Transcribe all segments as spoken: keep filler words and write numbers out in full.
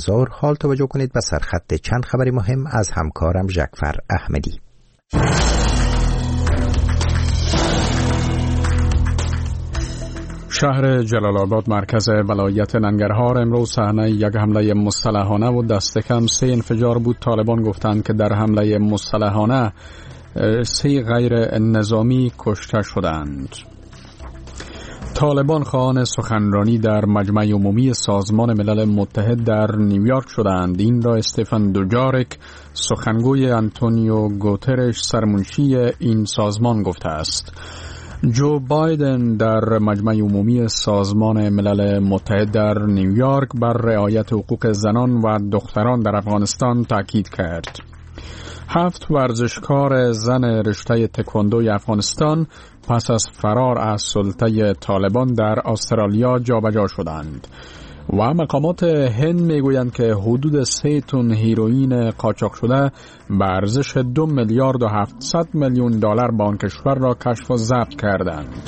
ظهر. حال توجه کنید به سرخط چند خبری مهم از همکارم ژکفر احمدی. شهر جلال آباد مرکز ولایت ننگرهار امروز صحنه یک حمله مسلحانه و دست کم سه انفجار بود. طالبان گفتند که در حمله مسلحانه سه غیر نظامی کشته شدند. طالبان خواهان سخنرانی در مجمع عمومی سازمان ملل متحد در نیویورک شدند. این را استفان دوجارک سخنگوی آنتونیو گوترش سرمنشی این سازمان گفته است. جو بایدن در مجمع عمومی سازمان ملل متحد در نیویورک بر رعایت حقوق زنان و دختران در افغانستان تاکید کرد. هفت ورزشکار زن رشته تکواندوی افغانستان پس از فرار از سلطه طالبان در استرالیا جابجا شدند و مقامات هند میگویند که حدود سه تن هیروئین قاچاق شده به ارزش دو میلیارد و هفتصد میلیون دلار به آن کشور را کشف و ضبط کردند.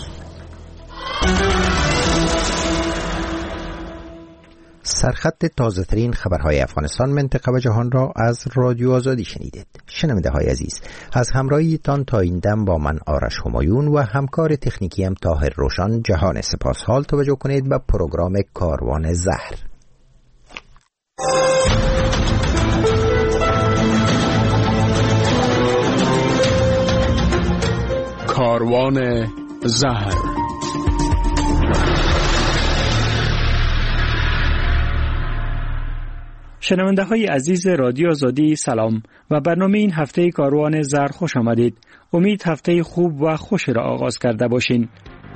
سرخط تازه ترین خبرهای افغانستان، منطقه و جهان را از رادیو آزادی شنیدید. شنونده های عزیز، از همراهیتان تا این دم با من آرش همایون و همکار تکنیکی هم طاهر روشن جهان سپاس. حال توجه کنید به پروگرام کاروان زهر. کاروان زهر. شنونده های عزیز رادیو آزادی سلام و برنامه این هفته کاروان زهر خوش آمدید. امید هفته خوب و خوش را آغاز کرده باشین.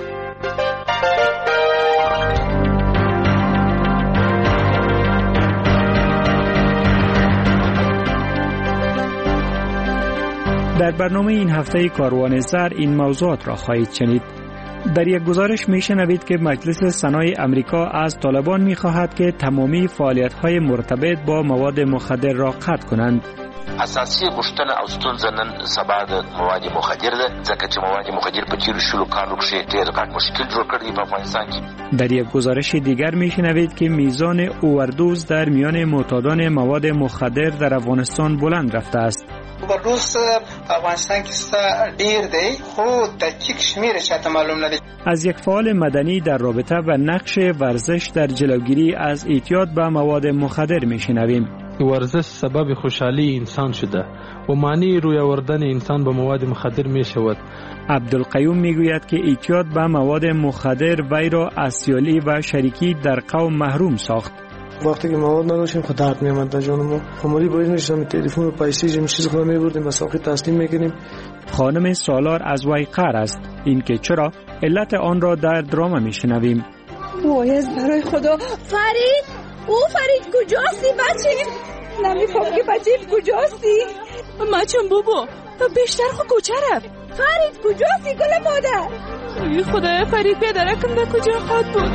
در برنامه این هفته کاروان زهر این موضوعات را خواهید شنید. در یک گزارش میشنوید که مجلس سنای امریکا از طالبان میخواهد که تمامی فعالیت‌های مرتبط با مواد مخدر را قطع کنند. اساسي غوښتنه او ستونزه نن سبا د مواد مخدر ده، ځکه چې مواد مخدر په تیرو شلو کالو کې ډېر غټ مشکل جوړ کړی په افغانستان کې. در یک گزارش دیگر میشنوید که میزان اووردوز در میان معتادان مواد مخدر در افغانستان بلند رفته است. اووردوز په افغانستان کې ډېر دی، خو دقیق شمیر چاته معلوم نه دی. از یک فعال مدنی در رابطه و نقش ورزش در جلوگیری از اعتیاد به مواد مخدر میشنویم. ورزش سبب خوشحالی انسان شده و معنی روی آوردن انسان به مواد مخدر می شود. عبدالقیوم می گوید که اعتیاد به مواد مخدر وی را از سیالی و شریکی در قوم محروم ساخت. وقتی که مواد نداشتیم خود درد می آمد در جان ما. خماری باید میشدم تلفن و پیسه جمع چیز خود می بردیم و ساقی تسلیم می کنیم. خانم سالار از وی قهر است. این که چرا علت آن را در دراما می شنویم. وایز برای خدا فرید، او فرید کجاستی بچه؟ نمیفهم که بچه کجاستی؟ مچم بابا بیشتر خو کچرم. فرید کجاستی گل مادر؟ ای خدای فرید پدرکم به کجا خود بود؟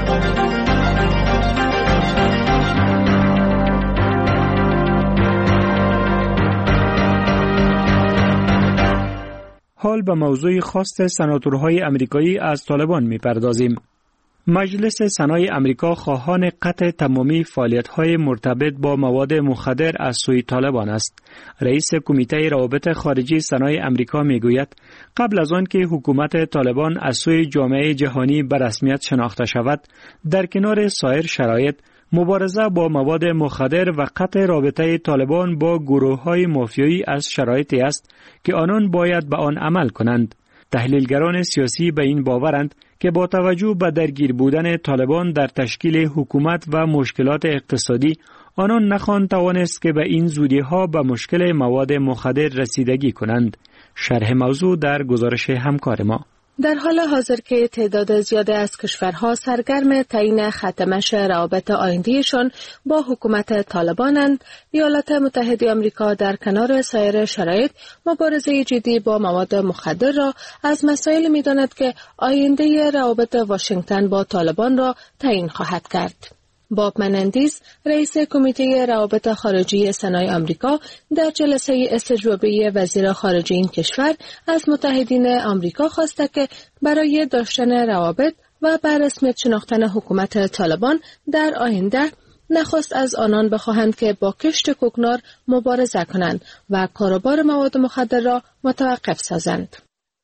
حال به موضوع خواست سناتورهای امریکایی از طالبان میپردازیم. مجلس سنای امریکا خواهان قطع تمامی فعالیت‌های مرتبط با مواد مخدر از سوی طالبان است. رئیس کمیته روابط خارجی سنای امریکا میگوید قبل از آن که حکومت طالبان از سوی جامعه جهانی به رسمیت شناخته شود، در کنار سایر شرایط مبارزه با مواد مخدر و قطع رابطه طالبان با گروه‌های مافیایی از شرایطی است که آنان باید به آن عمل کنند. تحلیلگران سیاسی به این باورند که با توجه به درگیر بودن طالبان در تشکیل حکومت و مشکلات اقتصادی، آنان نخواهند توانست که به این زودی‌ها به مشکل مواد مخدر رسیدگی کنند. شرح موضوع در گزارش همکار ما. در حال حاضر که تعداد زیاد از کشورها سرگرم تعیین ختمش روابط آینده‌شان با حکومت طالبانند، ایالات متحده آمریکا در کنار سایر شرایط مبارزه جدی با مواد مخدر را از مسائل می‌داند که آینده روابط واشنگتن با طالبان را تعیین خواهد کرد. باب منندیز، رئیس کمیته روابط خارجی سنای آمریکا، در جلسه استجوابی وزیر خارجه این کشور از متحدین آمریکا خواسته که برای داشتن روابط و بر رسمیت شناختن حکومت طالبان در آینده نخست از آنان بخواهند که با کشت کوکنار مبارزه کنند و کاروبار مواد مخدر را متوقف سازند.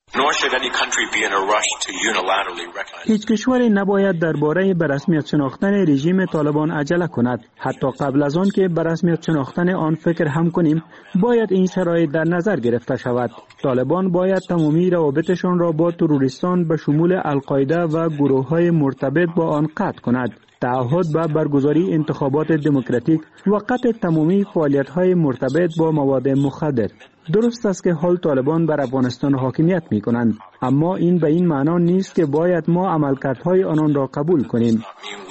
هیچ کشوری نباید درباره به رسمیت شناختن رژیم طالبان عجله کند. حتی قبل از آن که به رسمیت شناختن آن فکر هم کنیم، باید این شرایط در نظر گرفته شود. طالبان باید تمامی روابطشان را با تروریستان به شمول القاعده و گروه‌های مرتبط با آن قطع کند. تعهد به برگزاری انتخابات دموکراتیک و قطع تمامی فعالیت‌های مرتبط با مواد مخدر. درست است که حال طالبان بر افغانستان حاکمیت می کنند، اما این به این معنا نیست که باید ما عملکردهای آنان را قبول کنیم.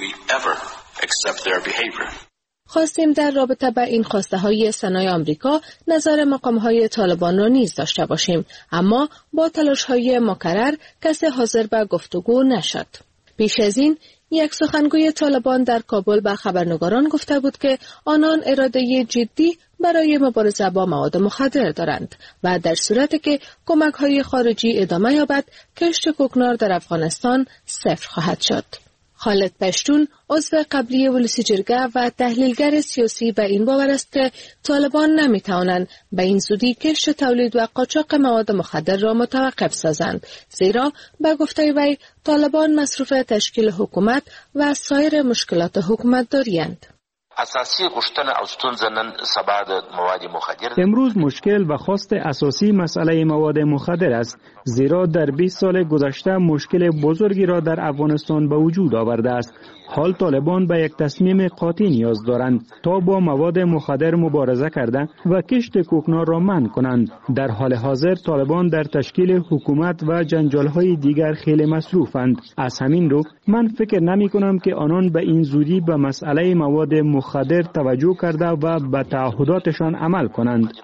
خواستیم در رابطه با این خواسته های سنای آمریکا نظر مقام های طالبان را نیز داشته باشیم، اما با تلاش های مکرر کسی حاضر به گفتگو نشد. پیش از این یک سخنگوی طالبان در کابل به خبرنگاران گفته بود که آنان اراده جدی برای مبارزه با مواد مخدر دارند و در صورتی که کمک‌های خارجی ادامه یابد، کشت کوکنار در افغانستان صفر خواهد شد. خالد پشتون، عضو قبلی ولسی جرگه و تحلیلگر سیاسی به این باور است که طالبان نمی‌توانند به این زودی کشت تولید و قاچاق مواد مخدر را متوقف سازند، زیرا به گفته وی طالبان مصروف تشکیل حکومت و سایر مشکلات حکومت داری‌اند. اساسی غشتن او ستونزه نن سبا د مواد مخدر. امروز مشکل و خواست اساسی مسئله مواد مخدر است، زیرا در بیست سال گذشته مشکل بزرگی را در افغانستان به وجود آورده است. حال طالبان به یک تصمیم قاطع نیاز دارند تا با مواد مخدر مبارزه کرده و کشت کوکنار را منع کنند. در حال حاضر طالبان در تشکیل حکومت و جنجال‌های دیگر خیلی مصروفند. از همین رو من فکر نمی کنم که آنان به این زودی به مسئله مواد مخدر توجه کرده و به تعهداتشان عمل کنند.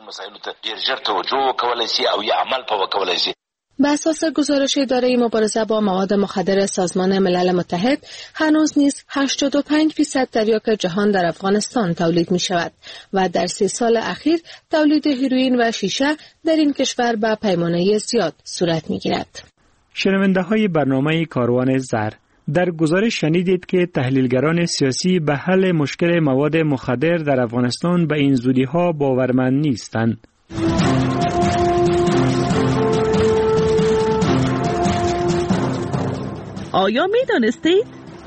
به اساس گزارش اداره مبارزه با مواد مخدر سازمان ملل متحد، هنوز نیز هشتاد و پنج درصد تریاک جهان در افغانستان تولید می شود و در سه سال اخیر تولید هیروئین و شیشه در این کشور به پیمانه زیاد صورت می گیرد. شنونده های برنامه کاروان زر، در گزارش شنیدید که تحلیلگران سیاسی به حل مشکل مواد مخدر در افغانستان به این زودی ها باورمند نیستند. آیا می دانستید؟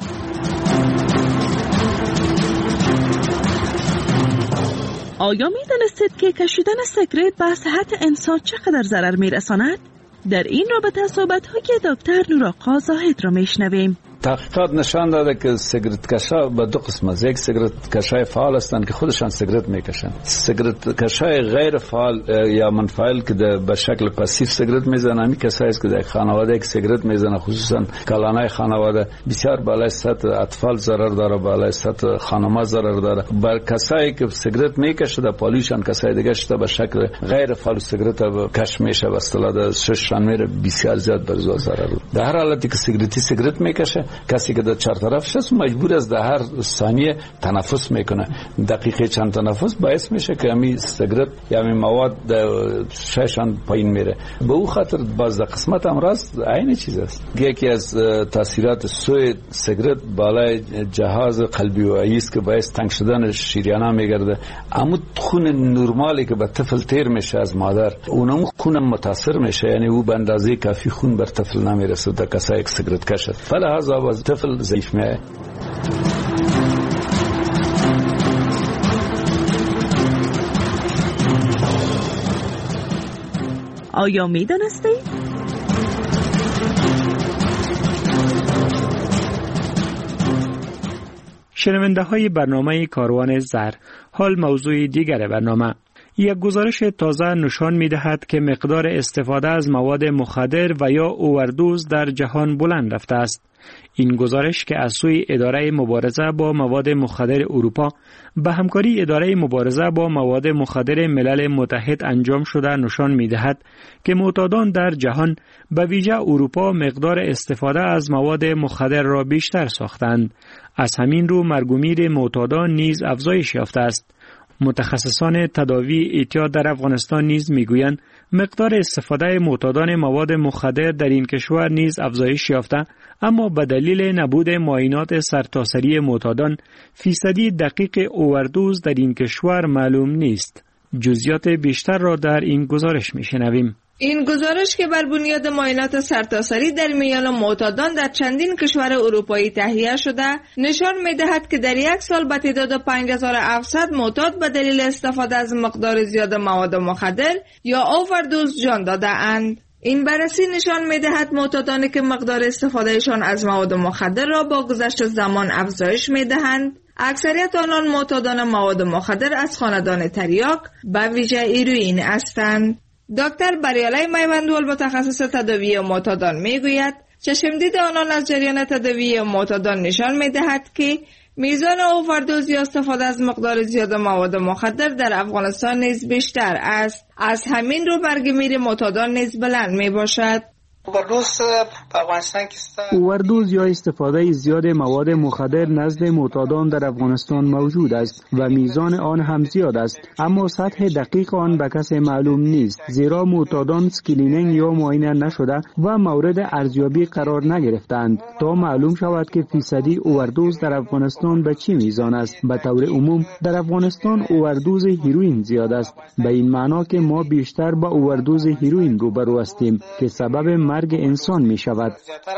آیا می دانستید که کشیدن سیگارت به صحت انسان چقدر ضرر می رساند؟ در این رابطه صحبت‌های دکتر نورآقا زاهد را میشنویم. تحقیقات نشان داده که سیگارت کشا به دو قسم است. یک سیگارت کشای فعال هستند که خودشان سیگارت میکشند. سیگارت کشای غیر فعال یا منفعل که به شکل پاسیو سیگارت میزنند، این کسایی است که در خانواده یک سیگارت میزنند، خصوصا کلانای خانواده بسیار بالای سطح اطفال ضرر داره، بالای سطح خانما ضرر داره. بر کسایی که سیگارت میکشند در پالیشان کسای دیگه شده به شکل غیر فعال سیگارت کش میشه و اصطلاح شششان میره، بسیار زیاد بر زو ضرر. در هر حالتی که سیگارتی سیگارت میکشه، کسی که در چهار طرف شست مجبور است در هر ثانیه تنفس میکنه. دقیقه چند تنفس باعث میشه که همین سیگارت یا همین مواد ششان پایین میره. به او خاطر باز در قسمت امراض عین چیز است. یکی از تاثیرات سوی سیگارت بالای جهاز قلبی و عیی است که باعث تنگ شدن شریان‌ها میگرده. اما خون نرمالی که به طفل تیر میشه از مادر، اونم خون متاثر میشه، یعنی او به اندازه کافی خون بر طفل نمیرسه در کسایی که سیگارت کشه. فلهذا باز طفل ضعیف میشه. آیا می دانستید؟ شنونده های برنامه کاروان زر، حال موضوع دیگر برنامه. یک گزارش تازه نشان می دهد که مقدار استفاده از مواد مخدر و یا اووردوز در جهان بلند رفته است. این گزارش که از سوی اداره مبارزه با مواد مخدر اروپا به همکاری اداره مبارزه با مواد مخدر ملل متحد انجام شده نشان می دهد که معتادان در جهان به ویژه اروپا مقدار استفاده از مواد مخدر را بیشتر ساختند. از همین رو مرگ و میر معتادان نیز افزایش یافته است. متخصصان تداوی اعتیاد در افغانستان نیز میگویند مقدار استفاده معتادان مواد مخدر در این کشور نیز افزایش یافته، اما به دلیل نبود معاینات سرتاسری معتادان فیصدی دقیق اووردوز در این کشور معلوم نیست. جزئیات بیشتر را در این گزارش میشنویم. این گزارش که بر بنیاد معاینات سرتاسری در میان معتادان در چندین کشور اروپایی تهیه شده نشان می‌دهد که در یک سال به تعداد پنج هزار و هفتصد معتاد به دلیل استفاده از مقدار زیاد مواد مخدر یا اووردوز جان داده‌اند. این بررسی نشان می‌دهد معتادانی که مقدار استفادهشان از مواد مخدر را با گذشت زمان افزایش می‌دهند، اکثریت آنان معتادان مواد مخدر از خاندان تریاک به ویژه هیروئین هستند. دکتر بریالی میوندول متخصص تداوی معتادان میگوید چشمدید آنان از جریان تداوی معتادان نشان میدهد که میزان اووردوز یا استفاده از مقدار زیاد مواد مخدر در افغانستان نیز بیشتر است. از همین رو برگمیر معتادان نیز بلند می باشد. اووردوز یا استفاده زیاد مواد مخدر نزد معتادان در افغانستان موجود است و میزان آن هم زیاد است، اما سطح دقیق آن به کسی معلوم نیست، زیرا معتادان اسکرینینگ یا معاینه نشده و مورد ارزیابی قرار نگرفتند تا معلوم شود که فیصدی اووردوز در افغانستان به چه میزان است. به طور عموم در افغانستان اووردوز هیروئین زیاد است، به این معنا که ما بیشتر با اووردوز هیروئین روبرو هستیم که سبب مرگ انسان می شود.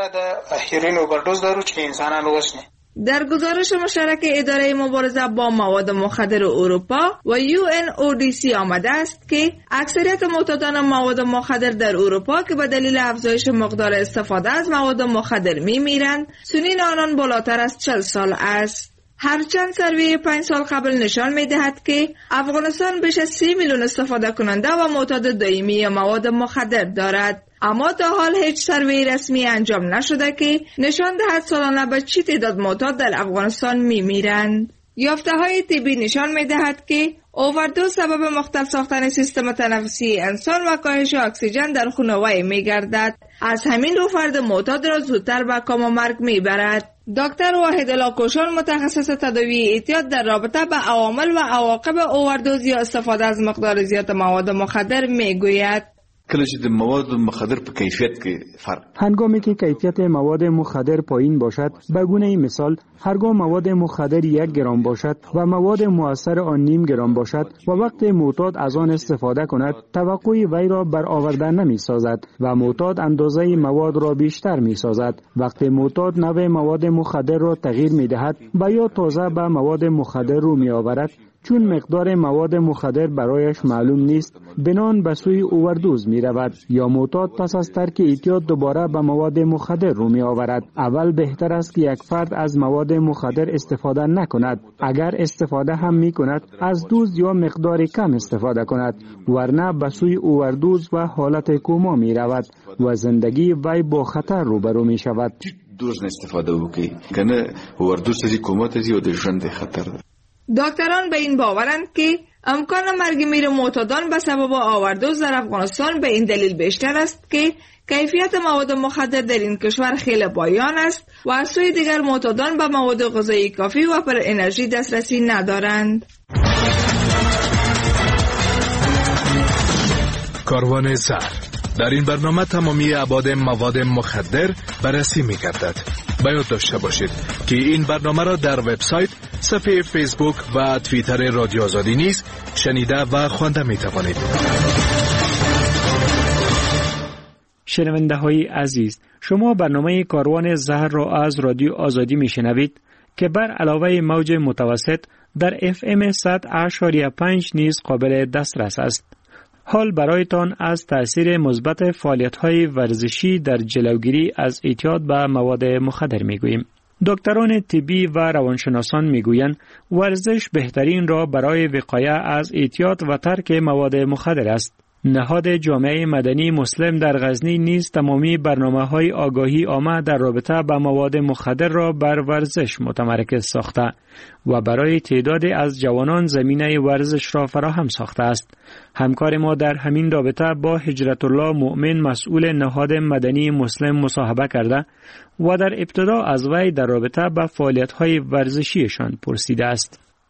در گزارش مشترک اداره مبارزه با مواد مخدر اروپا و یو ان او دی سی آمده است که اکثریت معتادان مواد مخدر در اروپا که به دلیل افزایش مقدار استفاده از مواد مخدر می میرند، سنین آنان بالاتر از چهل سال است. هرچند سروی پنج سال قبل نشان می دهد که افغانستان بیش از سی میلیون استفاده کننده و معتاد دائمی مواد مخدر دارد، اما تا حال هیچ سروی رسمی انجام نشده که نشان دهد سالانه به چه تعداد معتاد در افغانستان می میرند. یافته های طبی نشان می دهد که اووردوز سبب مختل ساختن سیستم تنفسی انسان و کاهش اکسیژن در خون وی می گردد. از همین رو فرد معتاد را زودتر به کام و مرگ می برد. دکتر واحدالله کوشان متخصص تداوی اعتیاد در رابطه به عوامل و عواقب اووردوز یا استفاده از مقدار زیاد مواد مخدر می گوید. کله چې د مواد مخدر په کیفیت کې فرق هنگامی که کیفیت مواد مخدر پایین باشد، به گونه مثال هرگاه مواد مخدر یک گرم باشد و مواد مؤثر آن نیم گرم باشد و وقت معتاد از آن استفاده کند، توقع وی را برآورده نمی سازد و معتاد اندازه مواد را بیشتر می سازد. وقت معتاد نوع مواد مخدر را تغییر می دهد و یا تازه به مواد مخدر رو می آورد، چون مقدار مواد مخدر برایش معلوم نیست، بنان به سوی اووردوز می رود یا معتاد پس از ترک اعتیاد دوباره به مواد مخدر رو می آورد. اول بهتر است که یک فرد از مواد مخدر استفاده نکند. اگر استفاده هم می کند، از دوز یا مقدار کم استفاده کند، ورنه به سوی اووردوز و حالت کوما می رود و زندگی وی با خطر روبرو می شود. دوز استفاده وکړي کنه اووردوز ته کوما ته او د ژوند خطر ده. دکتران به این باورند که امکان مرگ میر معتادان به سبب اووردوز در افغانستان به این دلیل بیشتر است که کیفیت مواد مخدر در این کشور خیلی پایان است و از سوی دیگر معتادان به مواد غذایی کافی و پر انرژی دسترسی ندارند. کاروان زر در این برنامه تمامی ابعاد مواد مخدر بررسی می‌گردد. باید داشته باشید که این برنامه را در وبسایت، صفحه فیسبوک و توییتر رادیو آزادی نیز شنیده و خوانده می توانید. شنونده های عزیز، شما برنامه کاروان زهر را از رادیو آزادی می شنوید که بر علاوه موج متوسط در اف ام صد و پنج نیز قابل دسترس است. حال برایتان از تأثیر مثبت فعالیت‌های ورزشی در جلوگیری از اعتیاد به مواد مخدر می‌گوییم. دکتران طبی و روانشناسان می‌گویند ورزش بهترین راه برای وقایه از اعتیاد و ترک مواد مخدر است. نهاد جامعه مدنی مسلم در غزنی نیز تمامی برنامه‌های آگاهی عامه در رابطه با مواد مخدر را بر ورزش متمرکز ساخته و برای تعدادی از جوانان زمینه ورزش را فراهم ساخته است. همکار ما در همین رابطه با هجرت الله مؤمن مسئول نهاد مدنی مسلم مصاحبه کرده و در ابتدا از وی در رابطه با فعالیت‌های ورزشیشان پرسیده است.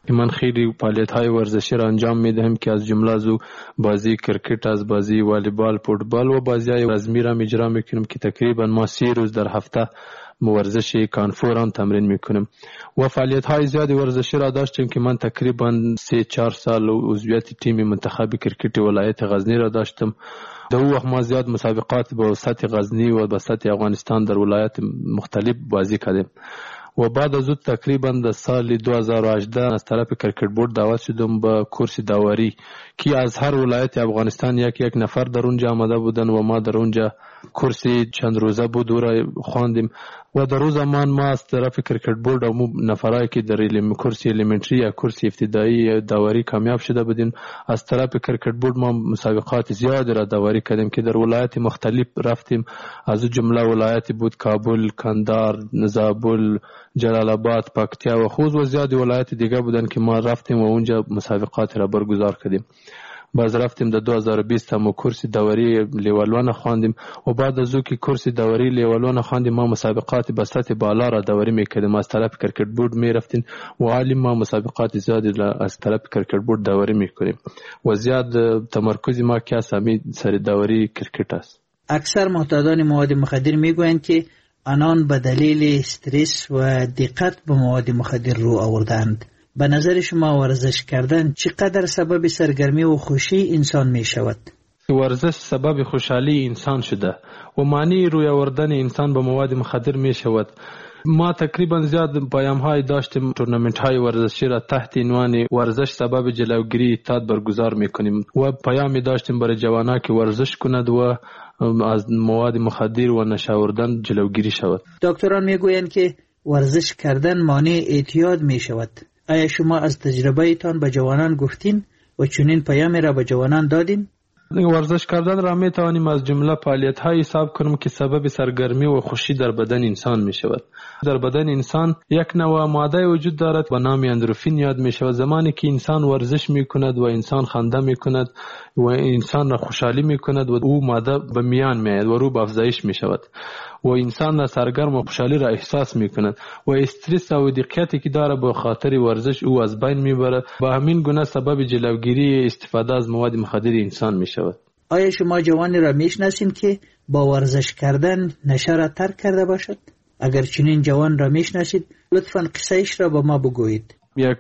من خیلی فعالیت‌های ورزشی را انجام میدهم که از جمله از بازی کرکت، از بازی والیبال، فوتبال و بازی‌های رزمی را اجرا میکنم که تقریبا ما سی روز در هفته ورزش کانفور هم تمرین میکنم و فعالیت‌های زیادی ورزشی را داشتیم که من تقریبا سه چهار سال عضویت تیم منتخب کرکت ولایت غزنی را داشتم. در اون وقت ما زیاد مسابقات با سطح غزنی و با سطح افغانستان در ولایت مختلف بازی کردیم و بعد از اون تقریبا در سال دو هزار و هجده از طرف کرکت بورد دعوت شدم به کورس داوری که از هر ولایت افغانستان یک یک نفر در اونجا آمده بودن و ما در اونجا کورس چند روزه بود و را خواندیم و در روز زمان ما از طرف کرکت بورد و نفرایی که در کورس الیمنتری یا کورس ابتدایی داوری کامیاب شده بودیم از طرف کرکت بورد ما مسابقات زیادی را داوری کردیم که در ولایت مختلف رفتیم. از جمله ولایتی بود کابل، کندهار، زابل، جلال آباد، پکتیا و خوست و زیادی ولایت دیگه بودن که ما رفتیم و اونجا مسابقات را برگزار کردیم. باز رفتیم در دو هزار و بیست هم کورس داوری لیول یک خواندیم و بعد از اون که کورس داوری لیول یک خواندیم ما مسابقات به سطح بالا را داوری میکردیم. از طرف کرکت بورد میرفتیم و حالی ما مسابقات زیادی را از طرف کرکت بورد داوری میکنیم و زیاد تمرکز ما که همین سر داوری کرکت است. اکثر معتادان مواد مخدر میگویند که آنان به دلیل استرس و دقت به مواد مخدر رو آوردند. به نظر شما ورزش کردن چقدر سبب سرگرمی و خوشی انسان می شود؟ ورزش سبب خوشحالی انسان شده و معنی روی آوردن انسان به مواد مخدر می شود. ما تقریبا زیاد پیام های داشتیم تورنمنت های ورزشی را تحت عنوان ورزش سبب جلوگیری اعتیاد برگزار می کنیم و پیامی داشتیم برای جوانان که ورزش کند و از مواد مخدر و نشه آوردن جلوگیری شود. دکتران می گویند که ورزش کردن مانع اعتیاد می شود. آیا شما از تجربه ایتان به جوانان گفتین و چنین پیامی را به جوانان دادین؟ ورزش کردن را می توانیم از جمله فعالیت های حساب کنیم که سبب سرگرمی و خوشی در بدن انسان می شود. در بدن انسان یک نوع ماده وجود دارد و نام اندروفین یاد می شود. زمانی که انسان ورزش می کند و انسان خنده می کند و انسان را خوشحالی می کند و او ماده به میان می آید و رو به افزایش می شود و انسان را سرگرم و خوشحالی را احساس می کند و استرس و دقتی که داره به خاطر ورزش او از بین می برد. با همین گونه سبب جلوگیری استفاده از مواد مخدر انسان می شود. آیا شما جوانی را می شناسین که با ورزش کردن نشه را ترک کرده باشد؟ اگر چنین جوان را می شناسید لطفاً قصه ایش را با ما بگویید. یک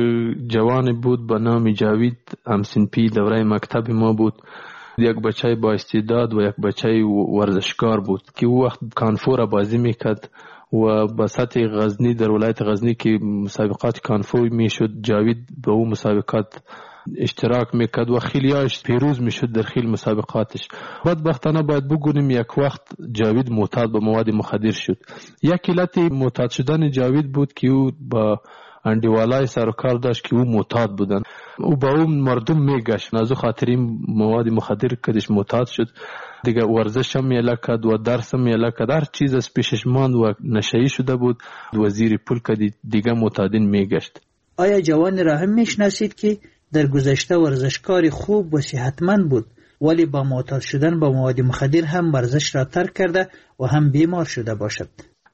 جوان بود به نام جاوید، همسنپی دوره مکتب ما بود. یک بچه با استعداد و یک بچه ورزشکار بود که او وقت کانفور بازی میکرد و به سطح غزنی در ولایت غزنی که مسابقات کانفور میشد جاوید به او مسابقات اشتراک میکرد و خیلیاش پیروز میشد در خیلی مسابقاتش. بدبختانه باید بگوییم یک وقت جاوید معتاد به مواد مخدر شد. یک علت معتاد شدن جاوید بود که او با اندیوالای سرکار داشت که او معتاد بودن. او با اون مردم میگشت از خاطر این مواد مخدر کدش معتاد شد. دیگه ورزش هم یله کد و درس هم یله کد، هر چیز از پیشش ماند و نشهی شده بود و زیر پول کدی دیگه معتادین میگشت. آیا جوان را هم میشناسید که در گذشته ورزشکار خوب و صحتمند بود ولی با معتاد شدن با مواد مخدر هم ورزش را ترک کرده و هم بیمار شده باشد؟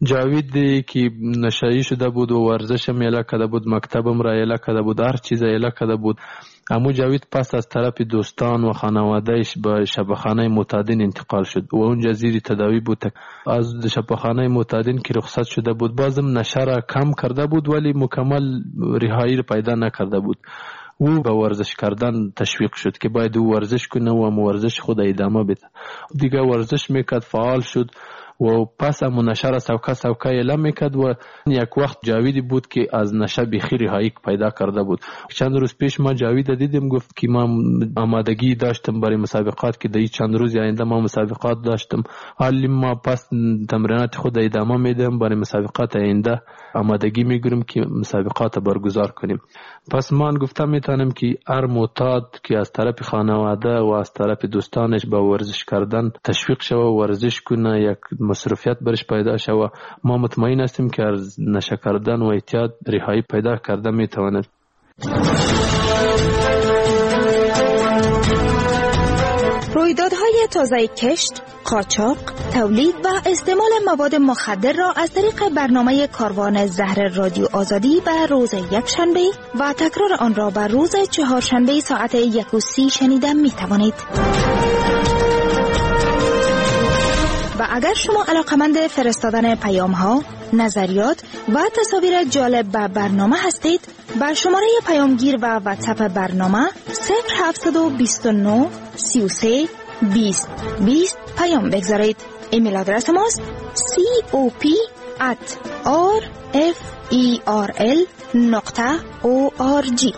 جاوید که نشایی شده بود و ورزش هم یله کده بود، مکتبم را یله کده بود، هر چیز یله کده بود. اما جاوید پس از طرف دوستان و خانوادهش به شبخانه معتادین انتقال شد و اونجا زیر تداوی بود. از شبخانه معتادین که رخصت شده بود بازم نشه را کم کرده بود ولی مکمل رهایی را پیدا نکرده بود. او به ورزش کردن تشویق شد که باید او ورزش کنه و ورزش خود ادامه بده. دیگه ورزش میکرد، فعال شد و پس همون نشه را سوکا سوکا اعلام میکرد و یک وقت جاویدی بود که از نشه بیخی رهایی پیدا کرده بود. چند روز پیش ما جاوید دیدیم گفت که ما آمادگی داشتم برای مسابقات که در چند روز آینده ما مسابقات داشتم، حالی ما پس تمرینات خود ادامه میدم برای مسابقات آینده آمادگی میگیریم که مسابقات برگزار کنیم. پس من گفتم میتونم که هر معتاد که از طرف خانواده و از طرف دوستانش با ورزش کردن تشویق شوه و ورزش کنه، یک مصروفیت برش پیدا شوه، ما مطمئن هستیم که از نشه کردن و اعتیاد رهایی پیدا کرده میتواند. رویدادهای تازه کشت، قاچاق، تولید و استعمال مواد مخدر را از طریق برنامه کاروان زهر رادیو آزادی به روز یکشنبه و تکرار آن را به روز چهارشنبه ساعت یک و سی شنیدن می توانید. و اگر شما علاقمند فرستادن پیام ها، نظریات و تصاویر جالب به برنامه هستید، بر شماره پیامگیر و واتساپ برنامه صفر هفتصد و بیست و نه سی و سه بیست بیست پیام بگذارید. ایمیل آدرس ماست cop at rferl نقطه org.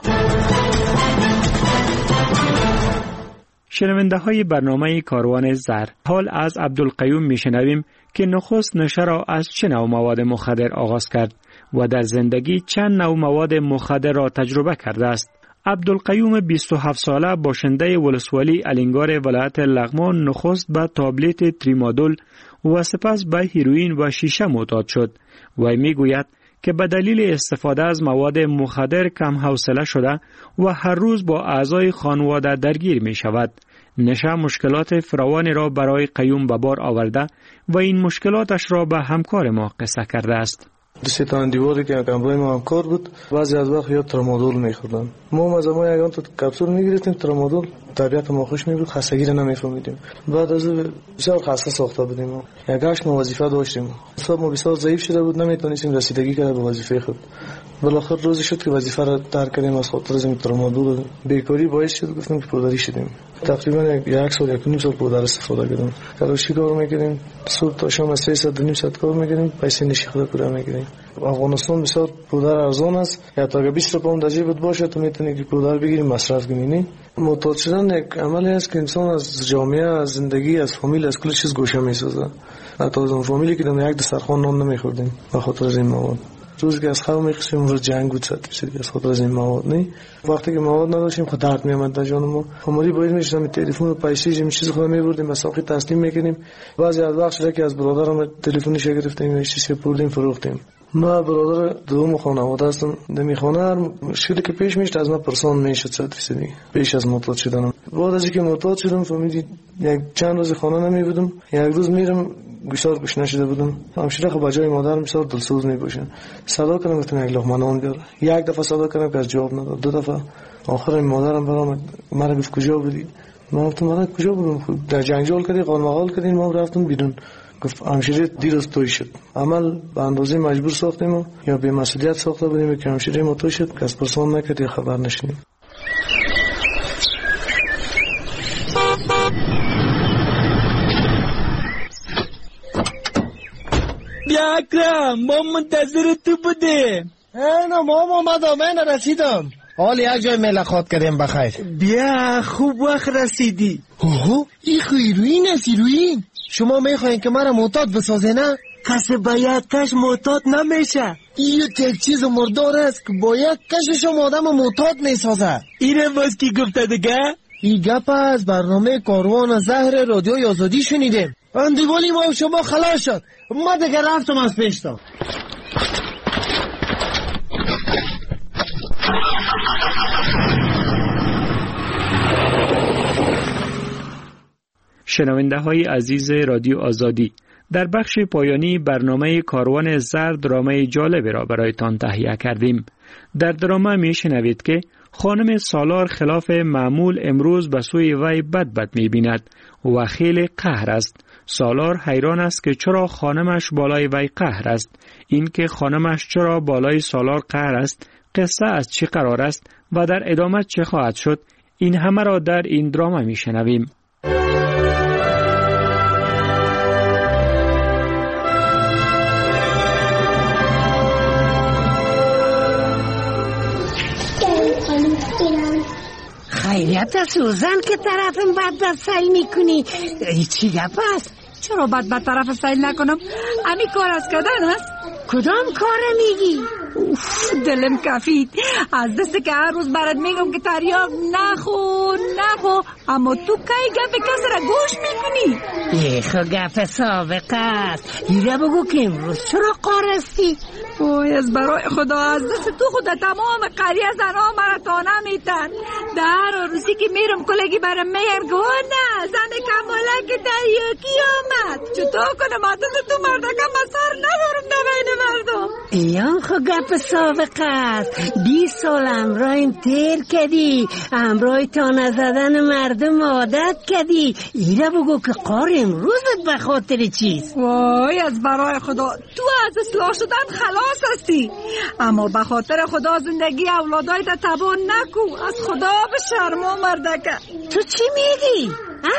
شنونده های برنامه کاروان زر، حال از عبدالقیوم میشنویم که نخست نشه را از چه نوع مواد مخدر آغاز کرد و در زندگی چند نوع مواد مخدر را تجربه کرده است. عبدالقیوم بیست و هفت ساله باشنده ولسوالی الینگار ولایت لغمان نخست به تابلت تریمادول و سپس به هیروئین و شیشه معتاد شد و میگوید که به دلیل استفاده از مواد مخدر کم حوصله شده و هر روز با اعضای خانواده درگیر می شود. نشه مشکلات فراوانی را برای قیوم به بار آورده و این مشکلاتش را به همکار ما قصه کرده است. دوستی تا دیواری که همراه ما همکار بود، بعضی از وقت یا ترامادول می‌خوردن. ما از ما یگان تو کپسول می‌گرفتیم ترامادول، طبیعت ما خوش می‌بود، خستگی را نمی‌فهمیدیم. بعد از بسیار خسته ساخته بودیم. ما یک هشت ما وظیفه داشتیم. حساب ما بسیار ضعیف شده بود، نمی‌تونستیم رسیدگی کنیم به وظیفه خود. بالاخره روزی شد که وظیفه را ترک کردیم از خاطر از ترامادول. بیکاری باعث شد گفتیم که پودری شدیم. تقریبا یک سال یک نیم سال پودر استفاده کردیم. کارشی کار می‌کردیم، صبح تا شام سه تا نیم ساعت کار می‌کردیم، پیسه نشی خود پورا می‌کردیم. افغانستان بسیار پودر ارزان است، یا تا بیست پوند جیبت باشه تو میتونی که پودر بگیری مصرف کنی. معتاد شدن یک عملی است که انسان از جامعه، از زندگی، از فامیل، از کل چیز گوشه میسازه. حتی از اون فامیلی که در یک دسترخوان نان نمیخوردیم به خاطر از این مواد. روزی که از خرم میخواستیم روز جنگ بود صد فیصد از خاطر از این مواد. نه وقتی که مواد نداشتیم خود درد میامد در جان ما. خماری باید میشدم تلفن و پیسه این چیز خود میبردیم مساقی تسلیم میکنیم. بعضی از وقت شده که از برادرم تلفنش گرفتیم و چیزی بردیم فروختیم. ما برادر دوم خانواده هستم. دمی خانه مشکلی که پیش میشد از ما پرسان میشد صد فیصدی پیش از معتاد شدنم. بعد از اینکه معتاد شدم فهمیدید یک چند روز خانه نمی بودم، یک روز میرم گوشتار گوش نشده بودم. همشیره خب بجای مادرم بسیار دلسوز میباشن. صدا کردم گفتم یک لقمه نان بیار. یک دفعه صدا کردم که جواب نداد. دو دفعه آخر مادرم برام مرا گفت کجا بودی؟ من گفتم مادر کجا بودم؟ در جنگال کردی، قالمقال کردین، ما رفتم بیرون. گفت همشیره دیر از توی شد. عمل به اندازه مجبور ساختیم یا به مسئولیت ساخته بودیم که همشیره ما توی شد که از پرسان نکرد یا خبر نشنیم. بیا اکرم، ما منتظر تو بودیم. اینا ما آمدم، من رسیدم. حال یک جای ملاقات کردیم بخیر. بیا خوب وقت رسیدی. اوه این هیروئین است. هیروئین شما میخواین که مرا معتاد بسازه نه؟ کسی باید کش معتاد نمیشه. این یک چیز مردار است که باید کشش آدم معتاد میسازه. اینه باز کی گفته دیگه؟ این گپ از برنامه کاروان زهر رادیو آزادی شنیدیم. اندیوالی ما شما خلاص شد. ما دیگه رفتم از پیشتم. شنونده های عزیز رادیو آزادی، در بخش پایانی برنامه کاروان زر درامه جالبی را برایتان تهیه کردیم. در درامه می شنوید که خانم سالار خلاف معمول امروز به سوی وی بد بد می بیند و خیلی قهر است. سالار حیران است که چرا خانمش بالای وی قهر است. این که خانمش چرا بالای سالار قهر است، قصه از چی قرار است و در ادامه چه خواهد شد، این همه را در این درامه می شنویم. خیلیت سوزن که طرفم بد بد سیل میکنی. چی گپ است؟ چرا بد بد طرف سیل نکنم؟ امی کار از کردن هست؟ کدام کار میگی؟ اوف دلم کفید از دست که هر روز برات میگم که تریاق نخو نخو، اما تو کی گپ کس را گوش میکنی؟ ایخو گپ سابقه است. ایره بگو که امروز چرا قارستی؟ اوی از برای خدا از دست تو خود تمام قریه زنها مرا تا نمیتن. در روزی که میرم کلگی برم میگن گو نه زن کمالک تریاکی آمد چطور کنم آتا تو مردکم مسار ندارم در بین مردم. ایان خو گپ سابق است. بیست سال امرایم تیر کدی، امرای تا نزدن مردم عادت کدی. ایره بگو که قار امروزت به خاطر چیست؟ وای از برای خدا تو از اصلاح شدن خلاص هستی، اما به خاطر خدا زندگی اولادای تا تبا نکو. از خدا به شرما مردکه. تو چی میگی؟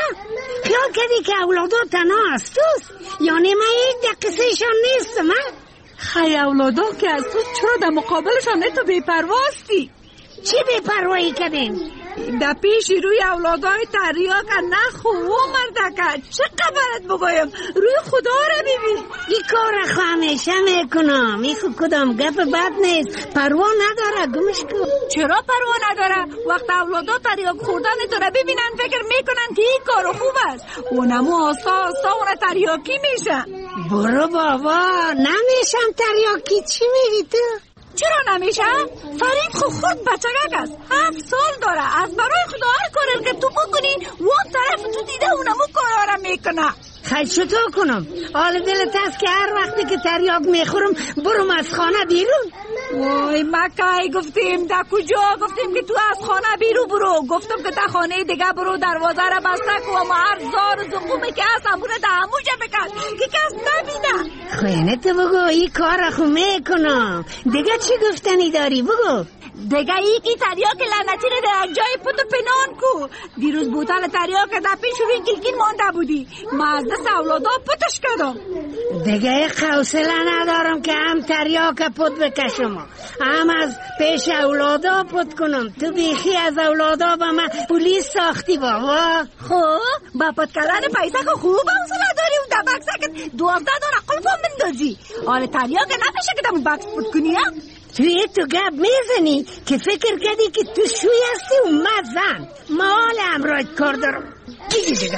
خیال کردی که اولادا تنها است توست؟ یعنی من یک دقیقهشان نیستم ها؟ خیلی اولادا که از تو چرا در مقابلشان نه تو بی‌پرواستی؟ چی بی‌پروایی کردیم؟ در پیش روی اولادای تریاک نخو و مردکه. چه قبرت بگویم روی خدا را ببین. این کار را همیشه میکنم. این خود کدام گپ بد نیست. پروا نداره گمش کن. چرا پروا نداره؟ وقت اولادا تریاک خوردن تو را ببینن فکر میکنن که این کار خوب است. اونمو آسا آسا اون تریاکی میشن. برو بابا نمیشم تریاکی. چی میگی تو؟ چرا نمیشه؟ فرید خود خود بچگک است. هفت سال داره. از برای خدا هر کاری که تو بکنی وان طرف تو دیده اونمو کارا میکنه. خیلی چطور کنم؟ حال دلت هست که هر وقتی که تریاک میخورم برم از خانه بیرون؟ وای مکای گفتیم در کجا گفتیم که تو از خانه بیرون برو. گفتم که در خانه دیگه برو دروازه را بسته کو و هر زار و زقومی که هست همونه در هموجه بکن که کس نبینه. خوینه تو بگو این کار را خو میکنم. دیگه چی گفتنی داری بگو؟ دیگه ای که تریاک لعنتی رو در جای پت و پنان کو. دیروز بوتل تریاک در پیش روی گلگین مانده بودی. ما از دست اولادا پتش کردم. دیگه حوصله ندارم که هم تریاک پت بکشم هم از پیش اولادا پت کنم. تو بیخی از اولادا با من پولیس ساختی بابا. خب با پت کردن پیسه که خوب حوصله داری و در بکسه که دوازده دانه قلب هم مندازی. حال تریاک نمیشه که در بکس پت کنی هم؟ توی تو گپ میزنی که فکر کردی که تو شوی هستی و مزن. ما حال امراید کار دارم. دیگه دیگه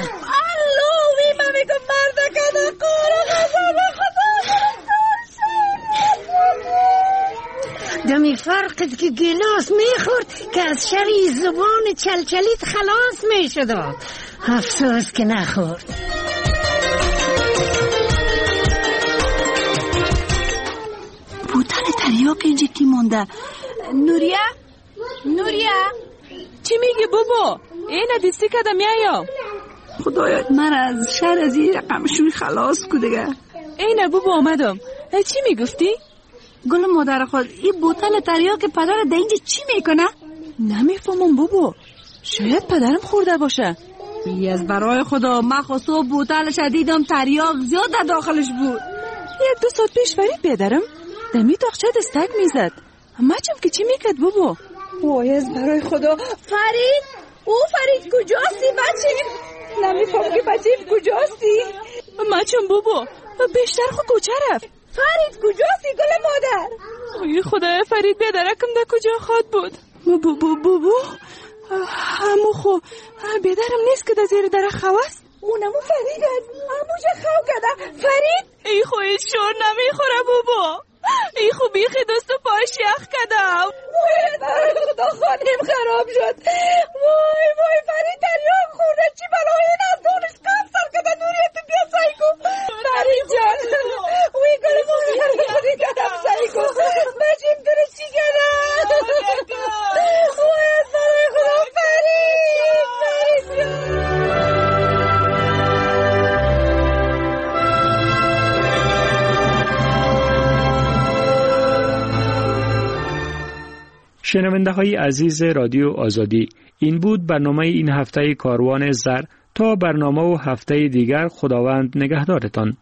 اللوی من میگم مرده کنه کارا غزم خدا دمی فرقت که گلاس میخورد که از شری زبان چلچلیت خلاص میشد. افسوس که نخورد. بوتل تریاک اینجا کی مونده؟ نوریا؟ نوریا؟ چی میگی بابا؟ اینه دیستی کدم یا خدایا من از شهر از این رقمشوی خلاص کو دیگه. اینه بابا آمدم. چی میگفتی؟ گل مادر خود این بوتل تریاک پدر ده اینجا چی میکنه؟ نمیفهمم بابا. شاید پدرم خورده باشه. ای از برای خدا من خواستو بوتلش دیدم تریاک زیاد در داخلش بود. یک دو ساعت پیش فرید بیدارم دمی تاقچه دستک میزد. مچم که چی میکرد بابا؟ وای از برای خدا فرید او فرید کجاستی بچیم؟ نمیفهم که بچیم کجاستی؟ مچم بابا بیشتر خود کجا رفت؟ فرید کجاستی گل مادر؟ اوی خدا فرید بیدارکم در کجا خواد بود؟ بابا بابا بابا همو خو بیدارم نیست که در زیر در خواست؟ اونمو فرید هست هموجه خو کده فرید؟ ای خو ایش شور نمیخوره بابا. ای خو بیخی دست و پاش یخ کدم. وای در خدا خانم خراب شد. وای وای فرید تریاک خورده چی بلای این از دونش کم سر کده نوریت بیا سعی کن. فرید جان وی گل مادر خودی کدم سعی کن. بچیم تو رو چی کدم. وای از برای خدا فرید فرید جان. شنونده های عزیز رادیو آزادی، این بود برنامه این هفته کاروان زر. تا برنامه و هفته دیگر خداوند نگهدارتان.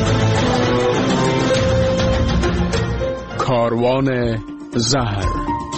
کاروان زر.